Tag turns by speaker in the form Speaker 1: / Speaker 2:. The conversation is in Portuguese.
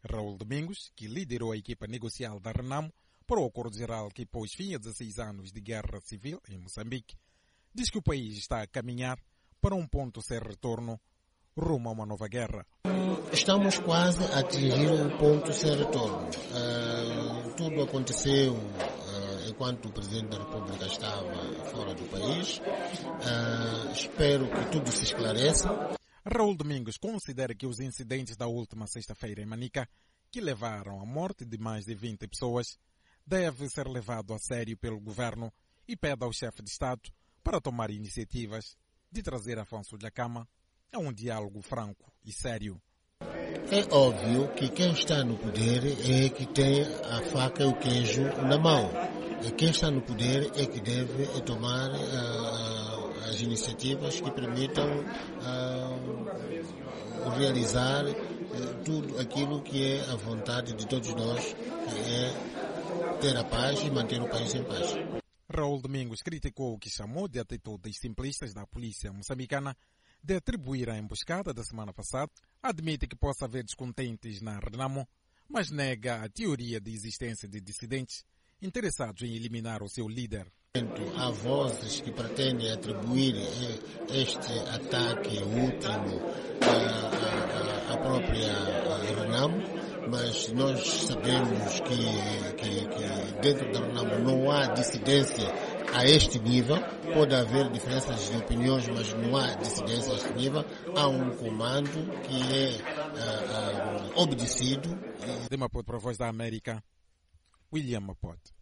Speaker 1: Raul Domingos, que liderou a equipa negocial da Renamo para o acordo geral que pôs fim a 16 anos de guerra civil em Moçambique, diz que o país está a caminhar para um ponto sem retorno rumo a uma nova guerra.
Speaker 2: Estamos quase a atingir um ponto sem retorno. Tudo aconteceu enquanto o Presidente da República estava fora do país. Espero que tudo se esclareça.
Speaker 1: Raul Domingos considera que os incidentes da última sexta-feira em Manica, que levaram à morte de mais de 20 pessoas, deve ser levado a sério pelo governo e pede ao chefe de Estado para tomar iniciativas de trazer Afonso Dhlakama a um diálogo franco e sério.
Speaker 2: É óbvio que quem está no poder é que tem a faca e o queijo na mão. E quem está no poder é que deve tomar as iniciativas que permitam realizar tudo aquilo que é a vontade de todos nós, que é ter a paz e manter o país em paz.
Speaker 1: Raul Domingos criticou o que chamou de atitudes simplistas da polícia moçambicana de atribuir a emboscada da semana passada. Admite que possa haver descontentes na Renamo, mas nega a teoria de existência de dissidentes interessados em eliminar o seu líder.
Speaker 2: Há vozes que pretendem atribuir este ataque último à própria Renamo, mas nós sabemos que dentro da Renamo não há dissidência a este nível. Pode haver diferenças de opiniões, mas não há dissidência a este nível. Há um comando que é obedecido.
Speaker 1: De Maputo para a Voz da América, William Maputo.